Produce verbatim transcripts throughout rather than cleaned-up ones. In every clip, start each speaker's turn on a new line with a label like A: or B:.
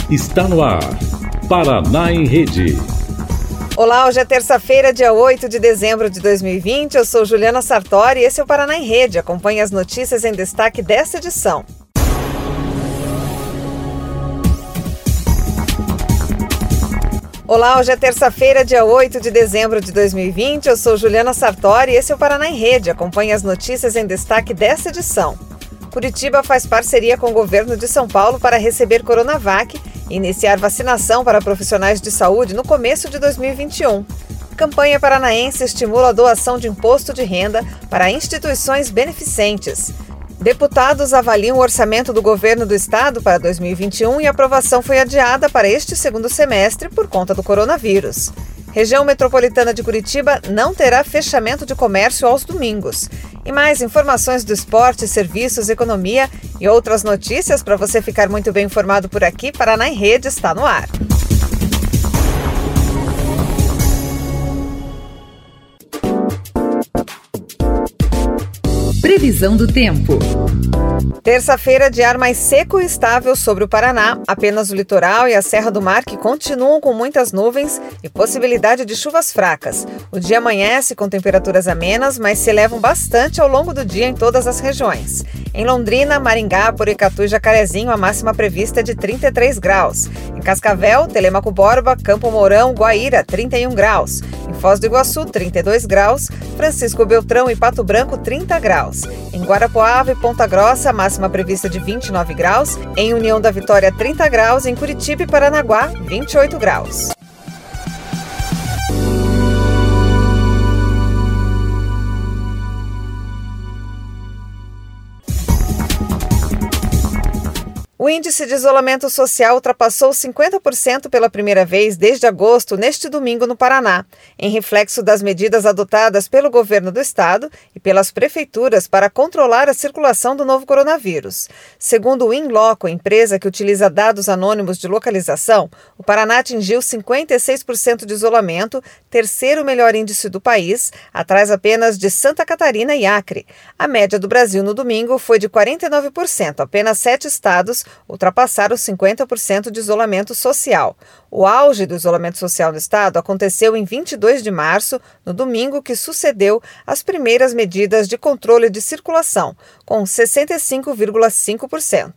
A: Está no ar, Paraná em Rede.
B: Olá, hoje é terça-feira, dia oito de dezembro de dois mil e vinte. Eu sou Juliana Sartori e esse é o Paraná em Rede. Acompanhe as notícias em destaque desta edição. Olá, hoje é terça-feira, dia oito de dezembro de dois mil e vinte. Eu sou Juliana Sartori e esse é o Paraná em Rede. Acompanhe as notícias em destaque desta edição. Curitiba faz parceria com o governo de São Paulo para receber Coronavac e iniciar vacinação para profissionais de saúde no começo de dois mil e vinte e um. Campanha paranaense estimula a doação de imposto de renda para instituições beneficentes. Deputados avaliam o orçamento do governo do estado para dois mil e vinte e um e a aprovação foi adiada para este segundo semestre por conta do coronavírus. Região metropolitana de Curitiba não terá fechamento de comércio aos domingos. E mais informações do esporte, serviços, economia e outras notícias para você ficar muito bem informado por aqui. Paraná em Rede está no ar.
C: Previsão do tempo.
B: Terça-feira de ar mais seco e estável sobre o Paraná. Apenas o litoral e a Serra do Mar que continuam com muitas nuvens e possibilidade de chuvas fracas. O dia amanhece com temperaturas amenas, mas se elevam bastante ao longo do dia em todas as regiões. Em Londrina, Maringá, Porecatu e Jacarezinho, a máxima prevista é de trinta e três graus. Em Cascavel, Telêmaco Borba, Campo Mourão, Guaíra, trinta e um graus. Em Foz do Iguaçu, trinta e dois graus. Francisco Beltrão e Pato Branco, trinta graus. Em Guarapuava e Ponta Grossa, a máxima prevista de vinte e nove graus. Em União da Vitória, trinta graus. Em Curitiba e Paranaguá, vinte e oito graus. O índice de isolamento social ultrapassou cinquenta por cento pela primeira vez desde agosto, neste domingo no Paraná, em reflexo das medidas adotadas pelo governo do estado e pelas prefeituras para controlar a circulação do novo coronavírus. Segundo o Inloco, empresa que utiliza dados anônimos de localização, o Paraná atingiu cinquenta e seis por cento de isolamento, terceiro melhor índice do país, atrás apenas de Santa Catarina e Acre. A média do Brasil no domingo foi de quarenta e nove por cento, apenas sete estados ultrapassaram os cinquenta por cento de isolamento social. O auge do isolamento social no estado aconteceu em vinte e dois de março, no domingo que sucedeu as primeiras medidas de controle de circulação, com sessenta e cinco vírgula cinco por cento.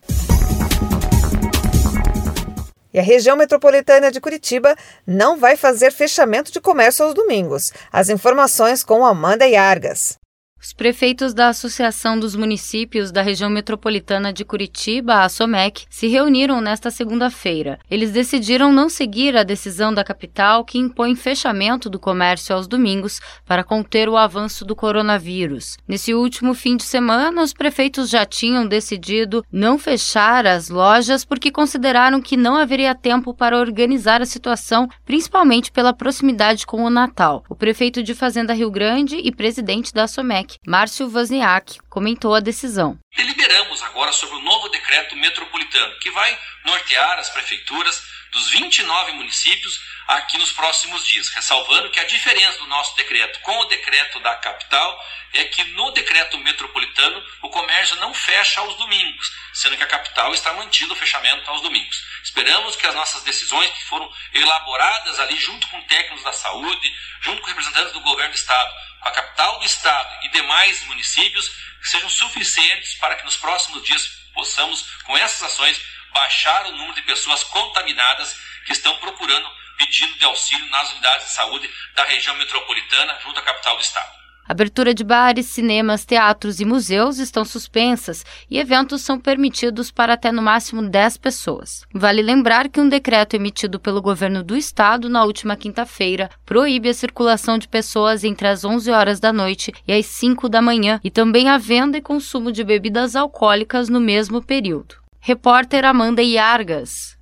B: E a região metropolitana de Curitiba não vai fazer fechamento de comércio aos domingos. As informações com Amanda Yargas.
D: Os prefeitos da Associação dos Municípios da Região Metropolitana de Curitiba, a ASOMEC, se reuniram nesta segunda-feira. Eles decidiram não seguir a decisão da capital que impõe fechamento do comércio aos domingos para conter o avanço do coronavírus. Nesse último fim de semana, os prefeitos já tinham decidido não fechar as lojas porque consideraram que não haveria tempo para organizar a situação, principalmente pela proximidade com o Natal. O prefeito de Fazenda Rio Grande e presidente da ASOMEC, Márcio Wozniak, comentou a decisão.
E: Deliberamos agora sobre o novo decreto metropolitano, que vai nortear as prefeituras dos vinte e nove municípios aqui nos próximos dias, ressalvando que a diferença do nosso decreto com o decreto da capital é que no decreto metropolitano o comércio não fecha aos domingos, sendo que a capital está mantido o fechamento aos domingos. Esperamos que as nossas decisões, que foram elaboradas ali junto com técnicos da saúde, junto com representantes do governo do estado, com a capital do estado e demais municípios, sejam suficientes para que nos próximos dias possamos, com essas ações, baixar o número de pessoas contaminadas que estão procurando pedido de auxílio nas unidades de saúde da região metropolitana junto à capital do estado.
D: Abertura de bares, cinemas, teatros e museus estão suspensas e eventos são permitidos para até no máximo dez pessoas. Vale lembrar que um decreto emitido pelo governo do estado na última quinta-feira proíbe a circulação de pessoas entre as onze horas da noite e as cinco da manhã e também a venda e consumo de bebidas alcoólicas no mesmo período. Repórter Amanda Yargas.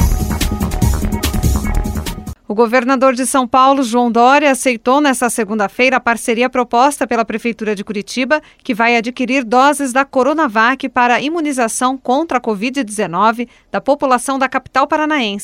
B: O governador de São Paulo, João Dória, aceitou nesta segunda-feira a parceria proposta pela Prefeitura de Curitiba, que vai adquirir doses da Coronavac para imunização contra a covid dezenove da população da capital paranaense.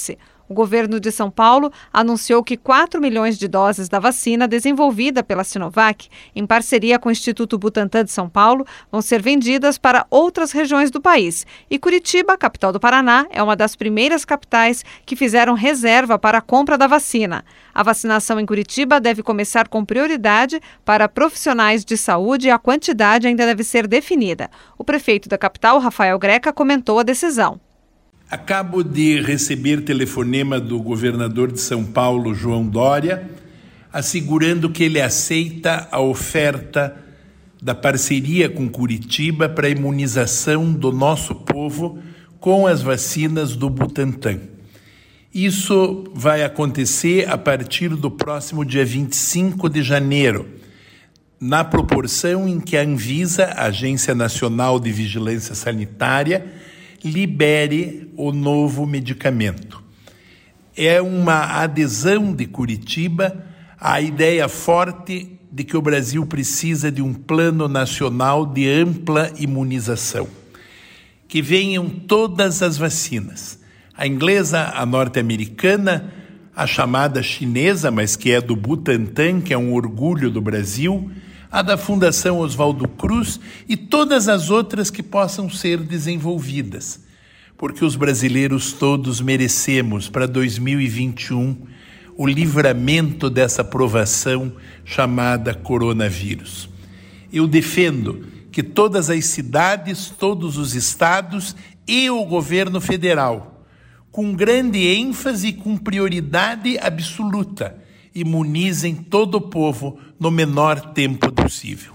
B: O governo de São Paulo anunciou que quatro milhões de doses da vacina desenvolvida pela Sinovac, em parceria com o Instituto Butantan de São Paulo, vão ser vendidas para outras regiões do país. E Curitiba, capital do Paraná, é uma das primeiras capitais que fizeram reserva para a compra da vacina. A vacinação em Curitiba deve começar com prioridade para profissionais de saúde e a quantidade ainda deve ser definida. O prefeito da capital, Rafael Greca, comentou a decisão.
C: Acabo de receber telefonema do governador de São Paulo, João Dória, assegurando que ele aceita a oferta da parceria com Curitiba para a imunização do nosso povo com as vacinas do Butantan. Isso vai acontecer a partir do próximo dia vinte e cinco de janeiro, na proporção em que a Anvisa, a Agência Nacional de Vigilância Sanitária, libere o novo medicamento. É uma adesão de Curitiba à ideia forte de que o Brasil precisa de um plano nacional de ampla imunização, que venham todas as vacinas, a inglesa, a norte-americana, a chamada chinesa, mas que é do Butantan, que é um orgulho do Brasil, a da Fundação Oswaldo Cruz e todas as outras que possam ser desenvolvidas, porque os brasileiros todos merecemos, para dois mil e vinte e um, o livramento dessa provação chamada coronavírus. Eu defendo que todas as cidades, todos os estados e o governo federal, com grande ênfase e com prioridade absoluta, imunizem todo o povo no menor tempo possível.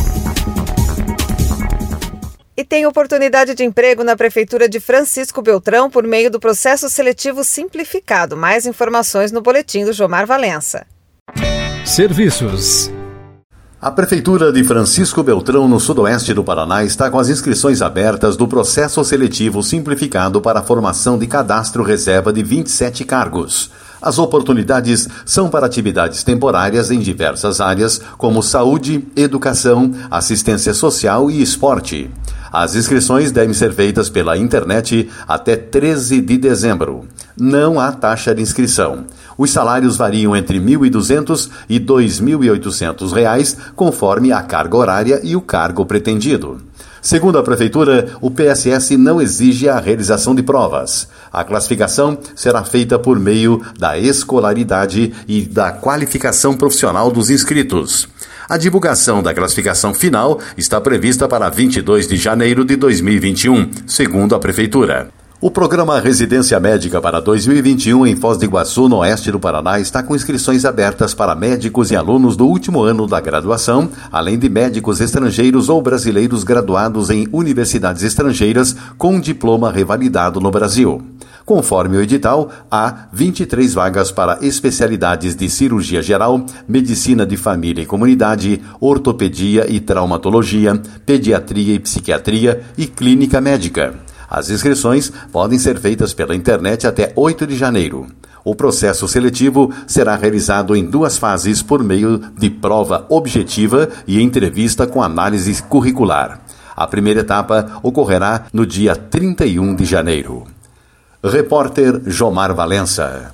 B: E tem oportunidade de emprego na Prefeitura de Francisco Beltrão por meio do processo seletivo simplificado. Mais informações no boletim do Jomar Valença.
A: Serviços.
F: A Prefeitura de Francisco Beltrão, no sudoeste do Paraná, está com as inscrições abertas do processo seletivo simplificado para a formação de cadastro reserva de vinte e sete cargos. As oportunidades são para atividades temporárias em diversas áreas, como saúde, educação, assistência social e esporte. As inscrições devem ser feitas pela internet até treze de dezembro. Não há taxa de inscrição. Os salários variam entre mil e duzentos e dois mil e oitocentos reais, conforme a carga horária e o cargo pretendido. Segundo a Prefeitura, o P S S não exige a realização de provas. A classificação será feita por meio da escolaridade e da qualificação profissional dos inscritos. A divulgação da classificação final está prevista para vinte e dois de janeiro de dois mil e vinte e um, segundo a Prefeitura. O programa Residência Médica para dois mil e vinte e um em Foz do Iguaçu, no oeste do Paraná, está com inscrições abertas para médicos e alunos do último ano da graduação, além de médicos estrangeiros ou brasileiros graduados em universidades estrangeiras com diploma revalidado no Brasil. Conforme o edital, há vinte e três vagas para especialidades de cirurgia geral, medicina de família e comunidade, ortopedia e traumatologia, pediatria e psiquiatria e clínica médica. As inscrições podem ser feitas pela internet até oito de janeiro. O processo seletivo será realizado em duas fases por meio de prova objetiva e entrevista com análise curricular. A primeira etapa ocorrerá no dia trinta e um de janeiro. Repórter Jomar Valença.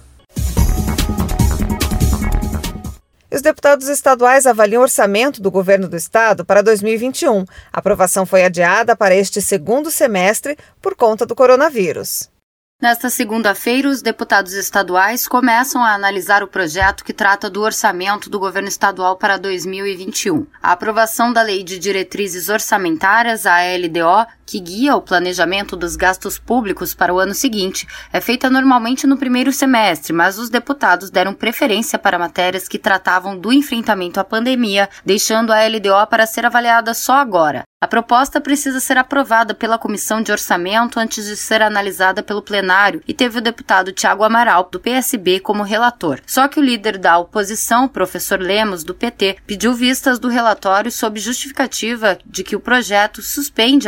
B: Os deputados estaduais avaliam o orçamento do governo do estado para dois mil e vinte e um. A aprovação foi adiada para este segundo semestre por conta do coronavírus.
D: Nesta segunda-feira, os deputados estaduais começam a analisar o projeto que trata do orçamento do governo estadual para dois mil e vinte e um. A aprovação da Lei de Diretrizes Orçamentárias, a L D O, que guia o planejamento dos gastos públicos para o ano seguinte, é feita normalmente no primeiro semestre, mas os deputados deram preferência para matérias que tratavam do enfrentamento à pandemia, deixando a L D O para ser avaliada só agora. A proposta precisa ser aprovada pela Comissão de Orçamento antes de ser analisada pelo plenário e teve o deputado Tiago Amaral, do P S B, como relator. Só que o líder da oposição, o professor Lemos, do P T, pediu vistas do relatório sob justificativa de que o projeto suspende a promoção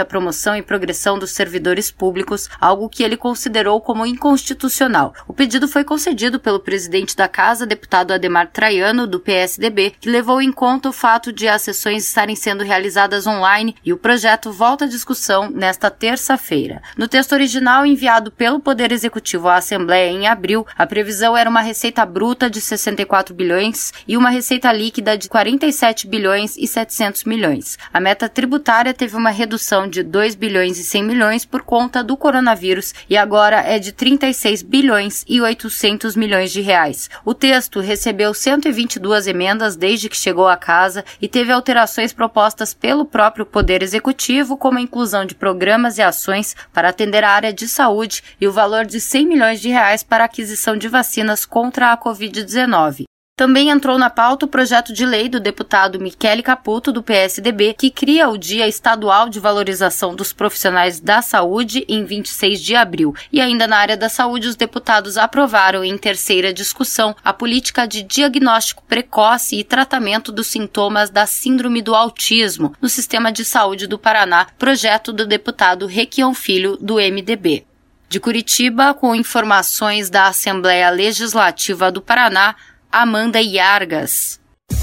D: remuneração e progressão dos servidores públicos, algo que ele considerou como inconstitucional. O pedido foi concedido pelo presidente da Casa, deputado Adhemar Traiano, do P S D B, que levou em conta o fato de as sessões estarem sendo realizadas online e o projeto volta à discussão nesta terça-feira. No texto original enviado pelo Poder Executivo à Assembleia em abril, a previsão era uma receita bruta de sessenta e quatro bilhões e uma receita líquida de quarenta e sete bilhões e setecentos milhões. A meta tributária teve uma redução de dois bilhões e cem milhões por conta do coronavírus e agora é de trinta e seis bilhões e oitocentos milhões de reais. O texto recebeu cento e vinte e duas emendas desde que chegou à casa e teve alterações propostas pelo próprio Poder Executivo, como a inclusão de programas e ações para atender a área de saúde e o valor de cem milhões de reais para a aquisição de vacinas contra a covid dezenove. Também entrou na pauta o projeto de lei do deputado Michele Caputo, do P S D B, que cria o Dia Estadual de Valorização dos Profissionais da Saúde em vinte e seis de abril. E ainda na área da saúde, os deputados aprovaram em terceira discussão a política de diagnóstico precoce e tratamento dos sintomas da síndrome do autismo no Sistema de Saúde do Paraná, projeto do deputado Requião Filho, do M D B. De Curitiba, com informações da Assembleia Legislativa do Paraná, Amanda Iargas.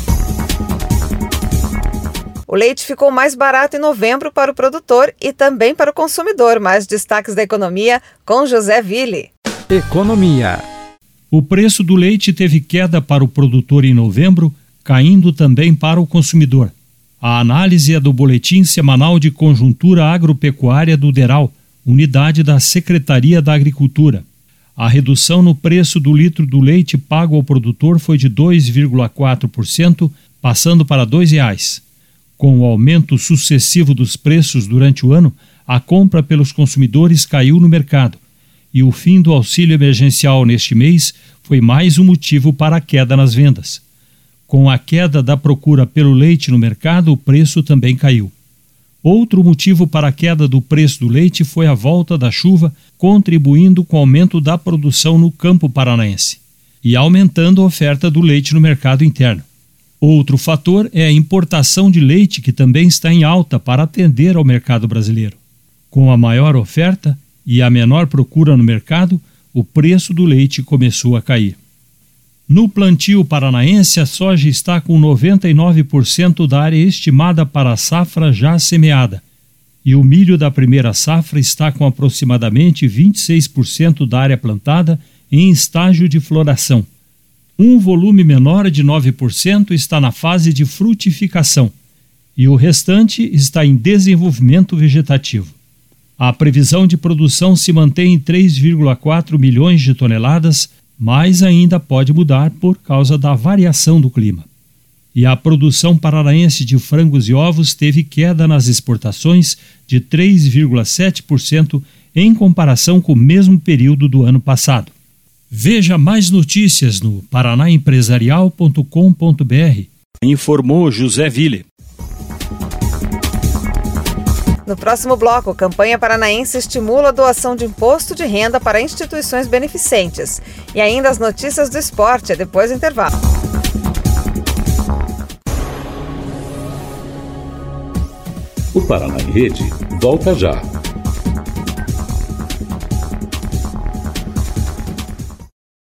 B: O leite ficou mais barato em novembro para o produtor e também para o consumidor. Mais destaques da economia com José Ville.
G: Economia. O preço do leite teve queda para o produtor em novembro, caindo também para o consumidor. A análise é do Boletim Semanal de Conjuntura Agropecuária do DERAL, unidade da Secretaria da Agricultura. A redução no preço do litro do leite pago ao produtor foi de dois vírgula quatro por cento, passando para dois reais. Com o aumento sucessivo dos preços durante o ano, a compra pelos consumidores caiu no mercado, e o fim do auxílio emergencial neste mês foi mais um motivo para a queda nas vendas. Com a queda da procura pelo leite no mercado, o preço também caiu. Outro motivo para a queda do preço do leite foi a volta da chuva, contribuindo com o aumento da produção no campo paranaense e aumentando a oferta do leite no mercado interno. Outro fator é a importação de leite, que também está em alta para atender ao mercado brasileiro. Com a maior oferta e a menor procura no mercado, o preço do leite começou a cair. No plantio paranaense, a soja está com noventa e nove por cento da área estimada para a safra já semeada, e o milho da primeira safra está com aproximadamente vinte e seis por cento da área plantada em estágio de floração. Um volume menor de nove por cento está na fase de frutificação, e o restante está em desenvolvimento vegetativo. A previsão de produção se mantém em três vírgula quatro milhões de toneladas, mas ainda pode mudar por causa da variação do clima. E a produção paranaense de frangos e ovos teve queda nas exportações de três vírgula sete por cento em comparação com o mesmo período do ano passado. Veja mais notícias no paraná empresarial ponto com ponto br. Informou José Ville.
B: No próximo bloco, a campanha paranaense estimula a doação de imposto de renda para instituições beneficentes. E ainda as notícias do esporte, é depois do intervalo.
A: O Paraná em Rede volta já.